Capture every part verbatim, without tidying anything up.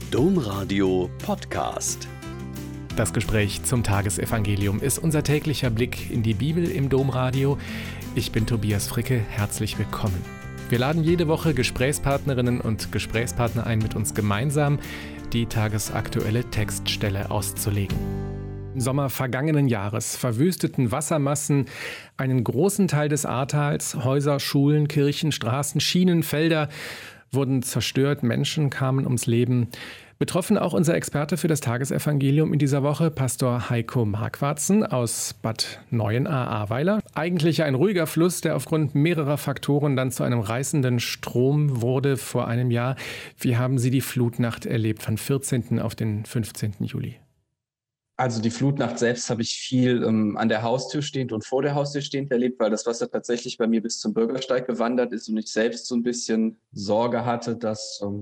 Domradio Podcast. Das Gespräch zum Tagesevangelium ist unser täglicher Blick in die Bibel im Domradio. Ich bin Tobias Fricke, herzlich willkommen. Wir laden jede Woche Gesprächspartnerinnen und Gesprächspartner ein, mit uns gemeinsam die tagesaktuelle Textstelle auszulegen. Im Sommer vergangenen Jahres verwüsteten Wassermassen einen großen Teil des Ahrtals. Häuser, Schulen, Kirchen, Straßen, Schienen, Felder wurden zerstört, Menschen kamen ums Leben. Betroffen auch unser Experte für das Tagesevangelium in dieser Woche, Pastor Heiko Marquartzen aus Bad Neuenahr-Ahrweiler. Eigentlich ein ruhiger Fluss, der aufgrund mehrerer Faktoren dann zu einem reißenden Strom wurde vor einem Jahr. Wie haben Sie die Flutnacht erlebt, von vierzehnten auf den fünfzehnten Juli? Also die Flutnacht selbst habe ich viel ähm, an der Haustür stehend und vor der Haustür stehend erlebt, weil das Wasser tatsächlich bei mir bis zum Bürgersteig gewandert ist und ich selbst so ein bisschen Sorge hatte, dass, ähm,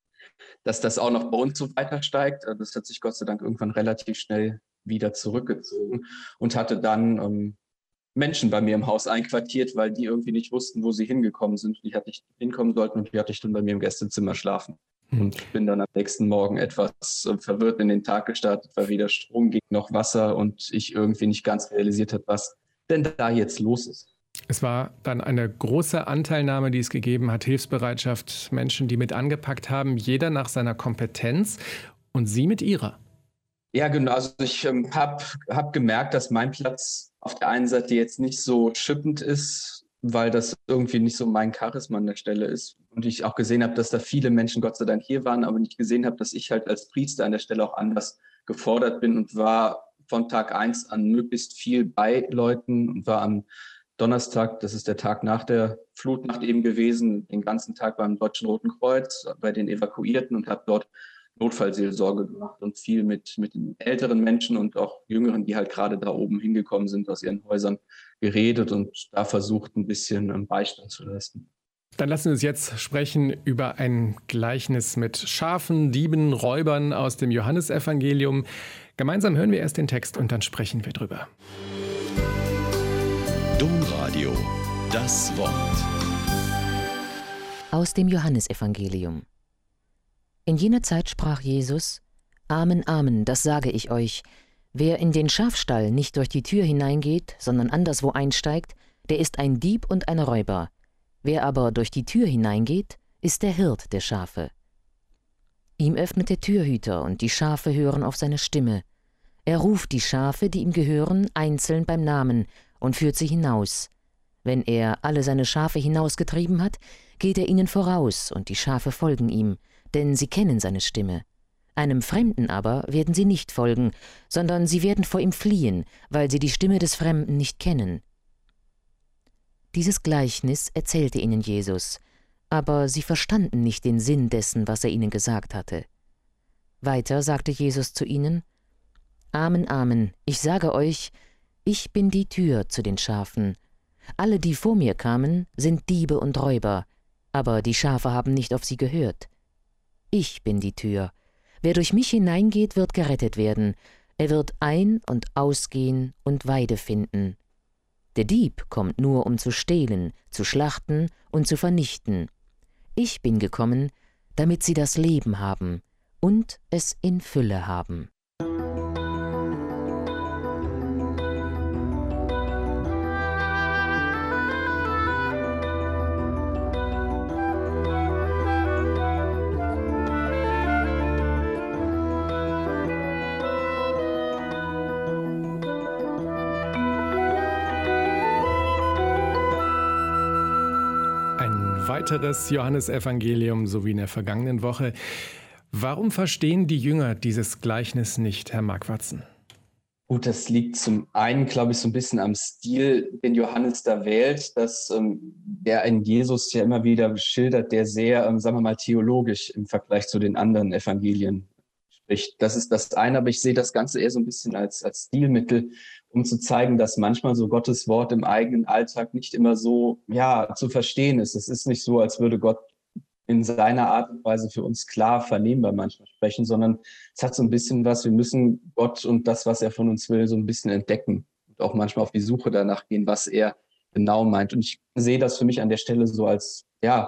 dass das auch noch bei uns so weiter steigt. Das hat sich Gott sei Dank irgendwann relativ schnell wieder zurückgezogen und hatte dann ähm, Menschen bei mir im Haus einquartiert, weil die irgendwie nicht wussten, wo sie hingekommen sind. Die hatte ich hinkommen sollten und die hatte ich dann bei mir im Gästezimmer schlafen. Und bin dann am nächsten Morgen etwas äh, verwirrt in den Tag gestartet, weil weder Strom ging noch Wasser und ich irgendwie nicht ganz realisiert habe, was denn da jetzt los ist. Es war dann eine große Anteilnahme, die es gegeben hat, Hilfsbereitschaft, Menschen, die mit angepackt haben, jeder nach seiner Kompetenz und Sie mit Ihrer. Ja, genau. Also ich ähm, habe hab gemerkt, dass mein Platz auf der einen Seite jetzt nicht so schippend ist, weil das irgendwie nicht so mein Charisma an der Stelle ist. Und ich auch gesehen habe, dass da viele Menschen Gott sei Dank hier waren, aber nicht gesehen habe, dass ich halt als Priester an der Stelle auch anders gefordert bin und war von Tag eins an möglichst viel bei Leuten und war am Donnerstag, das ist der Tag nach der Flutnacht eben gewesen, den ganzen Tag beim Deutschen Roten Kreuz, bei den Evakuierten und habe dort Notfallseelsorge gemacht und viel mit, mit den älteren Menschen und auch Jüngeren, die halt gerade da oben hingekommen sind, aus ihren Häusern geredet und da versucht, ein bisschen Beistand zu leisten. Dann lassen wir uns jetzt sprechen über ein Gleichnis mit Schafen, Dieben, Räubern aus dem Johannesevangelium. Gemeinsam hören wir erst den Text und dann sprechen wir drüber. Domradio, das Wort. Aus dem Johannesevangelium. In jener Zeit sprach Jesus: Amen, Amen, das sage ich euch. Wer in den Schafstall nicht durch die Tür hineingeht, sondern anderswo einsteigt, der ist ein Dieb und ein Räuber. Wer aber durch die Tür hineingeht, ist der Hirt der Schafe. Ihm öffnet der Türhüter, und die Schafe hören auf seine Stimme. Er ruft die Schafe, die ihm gehören, einzeln beim Namen und führt sie hinaus. Wenn er alle seine Schafe hinausgetrieben hat, geht er ihnen voraus, und die Schafe folgen ihm, denn sie kennen seine Stimme. Einem Fremden aber werden sie nicht folgen, sondern sie werden vor ihm fliehen, weil sie die Stimme des Fremden nicht kennen. Dieses Gleichnis erzählte ihnen Jesus, aber sie verstanden nicht den Sinn dessen, was er ihnen gesagt hatte. Weiter sagte Jesus zu ihnen: Amen, Amen, ich sage euch, ich bin die Tür zu den Schafen. Alle, die vor mir kamen, sind Diebe und Räuber, aber die Schafe haben nicht auf sie gehört. Ich bin die Tür. Wer durch mich hineingeht, wird gerettet werden. Er wird ein- und ausgehen und Weide finden. Der Dieb kommt nur, um zu stehlen, zu schlachten und zu vernichten. Ich bin gekommen, damit sie das Leben haben und es in Fülle haben. Weiteres Johannesevangelium, so wie in der vergangenen Woche. Warum verstehen die Jünger dieses Gleichnis nicht, Herr Marquartzen? Gut, das liegt zum einen, glaube ich, so ein bisschen am Stil, den Johannes da wählt, dass ähm, der einen Jesus ja immer wieder schildert, der sehr, ähm, sagen wir mal, theologisch im Vergleich zu den anderen Evangelien spricht. Das ist das eine, aber ich sehe das Ganze eher so ein bisschen als, als Stilmittel, um zu zeigen, dass manchmal so Gottes Wort im eigenen Alltag nicht immer so, ja, zu verstehen ist. Es ist nicht so, als würde Gott in seiner Art und Weise für uns klar vernehmbar manchmal sprechen, sondern es hat so ein bisschen was, wir müssen Gott und das, was er von uns will, so ein bisschen entdecken und auch manchmal auf die Suche danach gehen, was er genau meint. Und ich sehe das für mich an der Stelle so als, ja,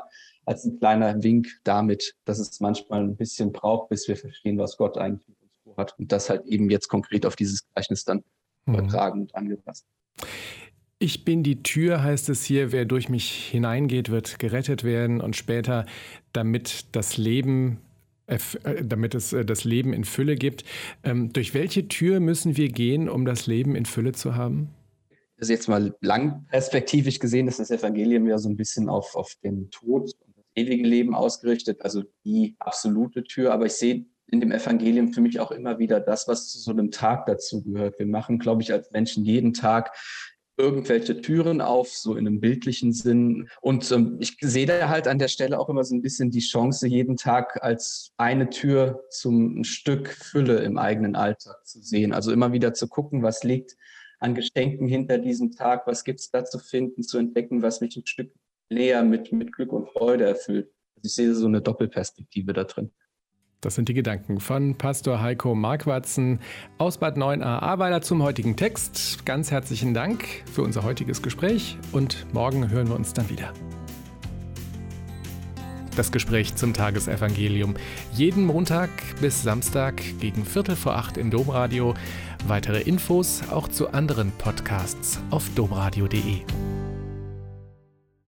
als ein kleiner Wink damit, dass es manchmal ein bisschen braucht, bis wir verstehen, was Gott eigentlich mit uns vorhat. Und das halt eben jetzt konkret auf dieses Gleichnis dann mhm. übertragen und angepasst. Ich bin die Tür, heißt es hier, wer durch mich hineingeht, wird gerettet werden und später, damit das Leben, äh, damit es äh, das Leben in Fülle gibt. Ähm, durch welche Tür müssen wir gehen, um das Leben in Fülle zu haben? Also jetzt mal lang perspektivisch gesehen ist das Evangelium ja so ein bisschen auf, auf den Tod und das ewige Leben ausgerichtet, also die absolute Tür. Aber ich sehe in dem Evangelium für mich auch immer wieder das, was zu so einem Tag dazu gehört. Wir machen, glaube ich, als Menschen jeden Tag irgendwelche Türen auf, so in einem bildlichen Sinn. Und ähm, ich sehe da halt an der Stelle auch immer so ein bisschen die Chance, jeden Tag als eine Tür zum ein Stück Fülle im eigenen Alltag zu sehen. Also immer wieder zu gucken, was liegt an Geschenken hinter diesem Tag, was gibt es da zu finden, zu entdecken, was mich ein Stück näher mit, mit Glück und Freude erfüllt. Also ich sehe so eine Doppelperspektive da drin. Das sind die Gedanken von Pastor Heiko Marquartzen aus Bad Neuenahr-Ahrweiler zum heutigen Text. Ganz herzlichen Dank für unser heutiges Gespräch und morgen hören wir uns dann wieder. Das Gespräch zum Tagesevangelium. Jeden Montag bis Samstag gegen Viertel vor acht im Domradio. Weitere Infos auch zu anderen Podcasts auf domradio punkt de.